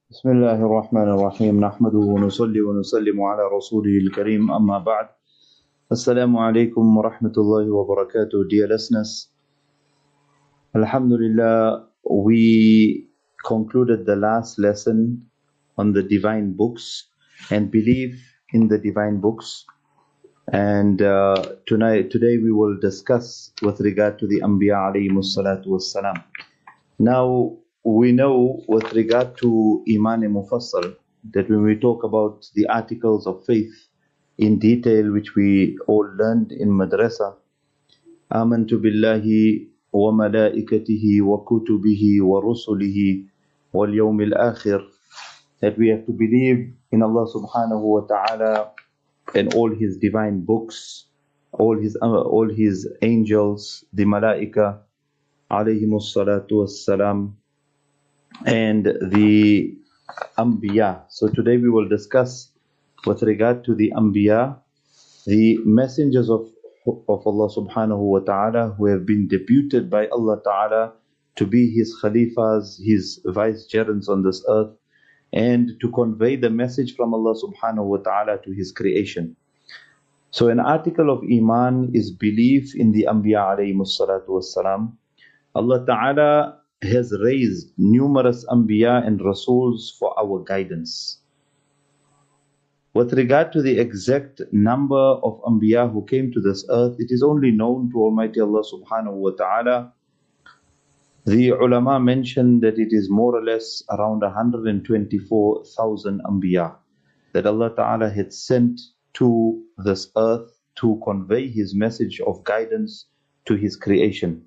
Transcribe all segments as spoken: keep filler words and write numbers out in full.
بسم الله الرحمن الرحيم نحمده ونصلي ونسلم على رسوله الكريم أما بعد السلام عليكم ورحمة الله وبركاته. Dear listeners, Alhamdulillah, we concluded the last lesson on the divine books and belief in the divine books, and uh, tonight today we will discuss with regard to the Anbiya alayhimus salatu wassalam. Now, we know with regard to Iman Mufassal that when we talk about the articles of faith in detail, which we all learned in Madrasa, Amantu billahi wa malaikatihi wa kutubihi wa rusulihi wal yawmil akhir, that we have to believe in Allah subhanahu wa ta'ala and all His divine books, all His, uh, all His angels, the malaika, alayhimus salatu wassalam, and the Anbiya. So today we will discuss with regard to the Anbiya, the messengers of, of Allah subhanahu wa ta'ala who have been deputed by Allah ta'ala to be His Khalifas, His vicegerents on this earth, and to convey the message from Allah subhanahu wa ta'ala to His creation. So an article of Iman is belief in the Anbiya alayhimus salatu wassalam. Allah ta'ala has raised numerous Anbiya and Rasuls for our guidance. With regard to the exact number of Anbiya who came to this earth, it is only known to Almighty Allah subhanahu wa ta'ala. The ulama mentioned that it is more or less around one hundred twenty-four thousand Anbiya that Allah ta'ala had sent to this earth to convey His message of guidance to His creation.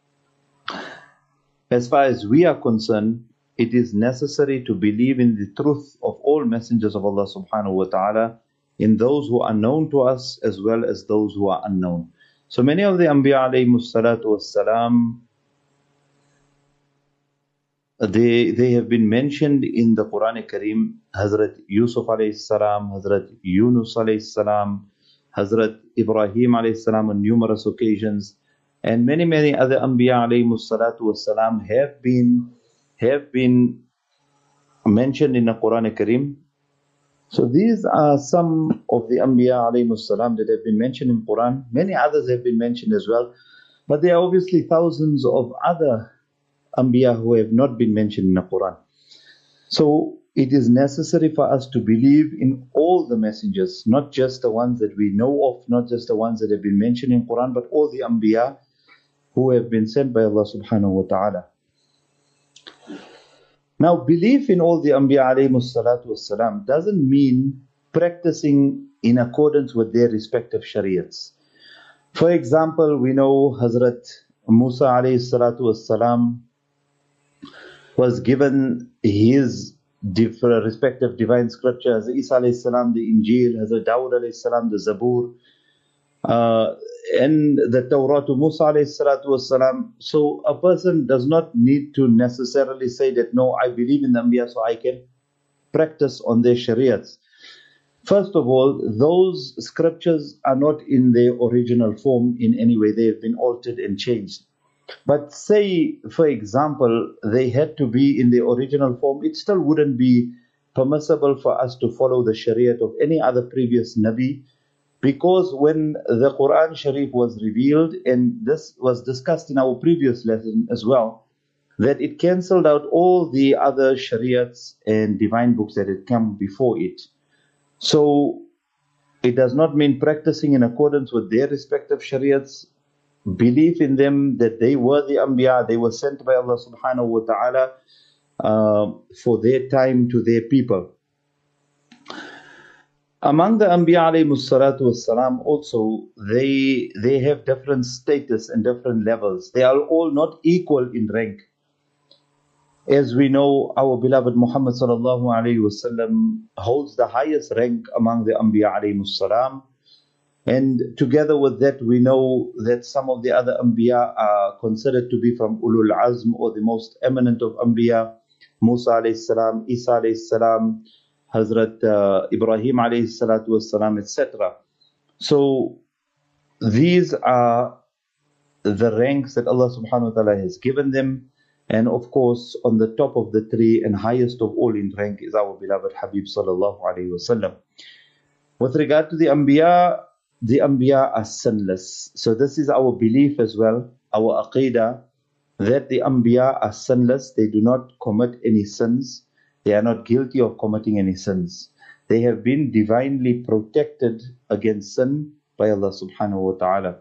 As far as we are concerned, it is necessary to believe in the truth of all messengers of Allah subhanahu wa ta'ala, in those who are known to us as well as those who are unknown. So many of the Anbiya alayhimus salatu wassalam, they, they have been mentioned in the Quran Kareem. Hazrat Yusuf alayhi salam, Hazrat Yunus alayhi salam, Hazrat Ibrahim alayhi salam on numerous occasions, and many, many other Anbiya alayhimus salatu wassalam have been, have been mentioned in the Quran Kareem. So these are some of the Anbiya alayhimus salam that have been mentioned in Quran. Many others have been mentioned as well. But there are obviously thousands of other Anbiya who have not been mentioned in the Quran. So it is necessary for us to believe in all the messengers, not just the ones that we know of, not just the ones that have been mentioned in Quran, but all the Anbiya who have been sent by Allah subhanahu wa ta'ala. Now, belief in all the Anbiya alayhimus salatu wassalam doesn't mean practicing in accordance with their respective shariats. For example, we know Hazrat Musa alayhi salatu wassalam was given his different respective divine scriptures. Hazrat Isa alayhi salam, the Injil, Hazrat Dawud alayhi salam, the Zabur, uh, and the Torah to Musa alayhi salatu wassalam. So a person does not need to necessarily say that, no, I believe in the Anbiya so I can practice on their shariats. First of all, those scriptures are not in their original form in any way. They have been altered and changed. But say, for example, they had to be in the original form, it still wouldn't be permissible for us to follow the shariat of any other previous Nabi, because when the Quran Sharif was revealed, and this was discussed in our previous lesson as well, that it cancelled out all the other shariats and divine books that had come before it. So it does not mean practicing in accordance with their respective shariats. Belief in them that they were the Anbiya, they were sent by Allah subhanahu wa ta'ala uh, for their time to their people. Among the Anbiya alayhimus salatu wassalam also, they, they have different status and different levels. They are all not equal in rank. As we know, our beloved Muhammad sallallahu alayhi wasallam holds the highest rank among the Anbiya alayhimus salam. And together with that, we know that some of the other Anbiya are considered to be from Ulul Azm, or the most eminent of Anbiya. Musa alayhi salam, Isa alayhi salam, Hazrat uh, Ibrahim alayhi salatu wassalam, et cetera. So these are the ranks that Allah subhanahu wa ta'ala has given them. And of course, on the top of the tree and highest of all in rank is our beloved Habib sallallahu alaihi wasallam. With regard to the Anbiya, the Anbiya are sinless. So this is our belief as well, our aqidah, that the Anbiya are sinless. They do not commit any sins. They are not guilty of committing any sins. They have been divinely protected against sin by Allah subhanahu wa ta'ala.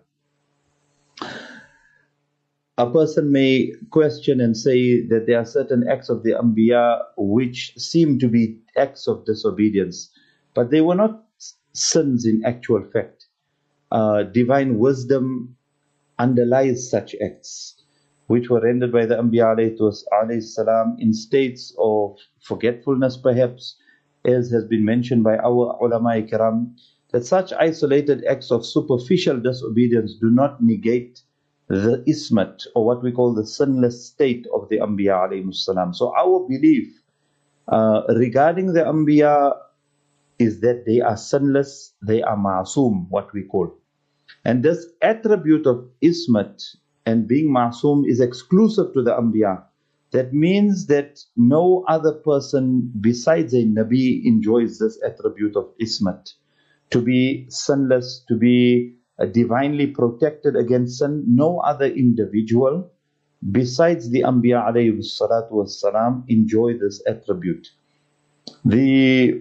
A person may question and say that there are certain acts of the Anbiya which seem to be acts of disobedience, but they were not sins in actual fact. Uh, divine wisdom underlies such acts, which were rendered by the Anbiya alayhi salam in states of forgetfulness perhaps, as has been mentioned by our ulama kiram, that such isolated acts of superficial disobedience do not negate the ismat, or what we call the sinless state of the Anbiya alayhi salam. So our belief uh, regarding the Anbiya is that they are sinless, they are ma'soom, what we call. And this attribute of ismat and being ma'soom is exclusive to the Anbiya. That means that no other person besides a Nabi enjoys this attribute of ismat. To be sinless, to be uh, divinely protected against sin, no other individual besides the Anbiya alayhi salatu wassalam enjoy this attribute. The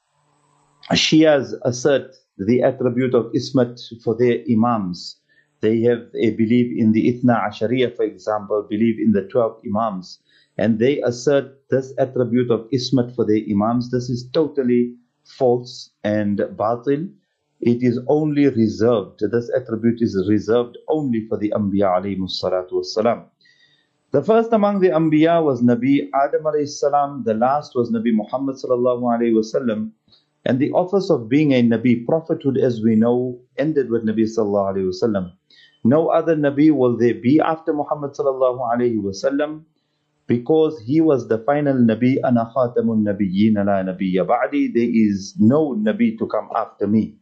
Shias assert the attribute of ismat for their imams. They have a belief in the Ithna Ashariya, for example, believe in the twelve imams, and they assert this attribute of ismat for their imams. This is totally false and batil. It is only reserved, this attribute is reserved only for the Anbiya alayhi salatu wassalam. The first among the Anbiya was Nabi Adam alayhi salam, the last was Nabi Muhammad sallallahu alayhi wasallam. And the office of being a Nabi, prophethood as we know, ended with Nabi sallallahu alayhi wasallam. No other Nabi will there be after Muhammad sallallahu alayhi wasallam, because he was the final Nabi. Ana khatamun nabiyyin la nabiyya ba'di. There is no Nabi to come after me.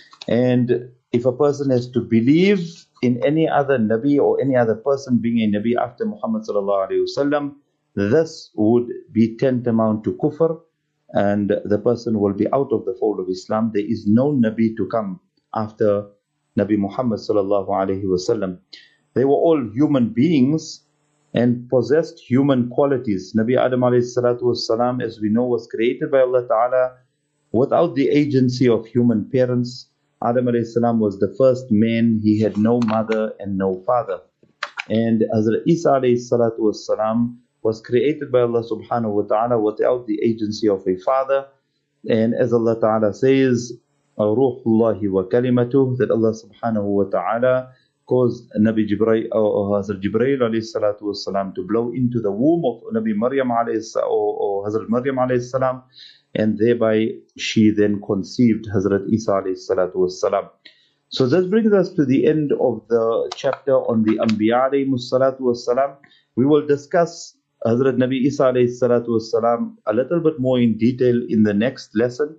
And if a person has to believe in any other Nabi or any other person being a Nabi after Muhammad sallallahu alayhi wasallam, this would be tantamount to kufr, and the person will be out of the fold of Islam. There is no Nabi to come after Nabi Muhammad sallallahu alayhi wasallam. They were all human beings and possessed human qualities. Nabi Adam alayhi salatu wasalam, as we know, was created by Allah Ta'ala without the agency of human parents. Adam alayhi salam was the first man. He had no mother and no father. And Hazrat Isa alayhi salatu wasalam was created by Allah subhanahu wa ta'ala without the agency of a father. And as Allah Ta'ala says, Ruhullahi wa kalimatuh, that Allah subhanahu wa ta'ala caused Nabi Jibreel or Hazrat Jibreel alayhi salatu wasalam to blow into the womb of Nabi Maryam alayhi or, or Hazrat Maryam alayhi salam, and thereby she then conceived Hazrat Isa alayhi salatu wasalam. So this brings us to the end of the chapter on the Anbiya alayhi salatu wasalam. We will discuss Hazrat Nabi Isa alayhi salatu wasalam a little bit more in detail in the next lesson,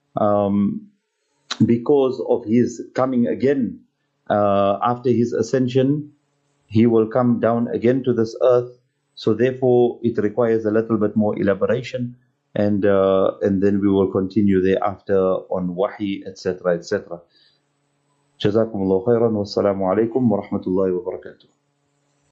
um, because of his coming again uh, after his ascension. He will come down again to this earth, so therefore it requires a little bit more elaboration, and uh, and then we will continue thereafter on wahi, etc, etc. Jazakumullah khairan, wassalamu alaikum wa rahmatullahi wa barakatuh.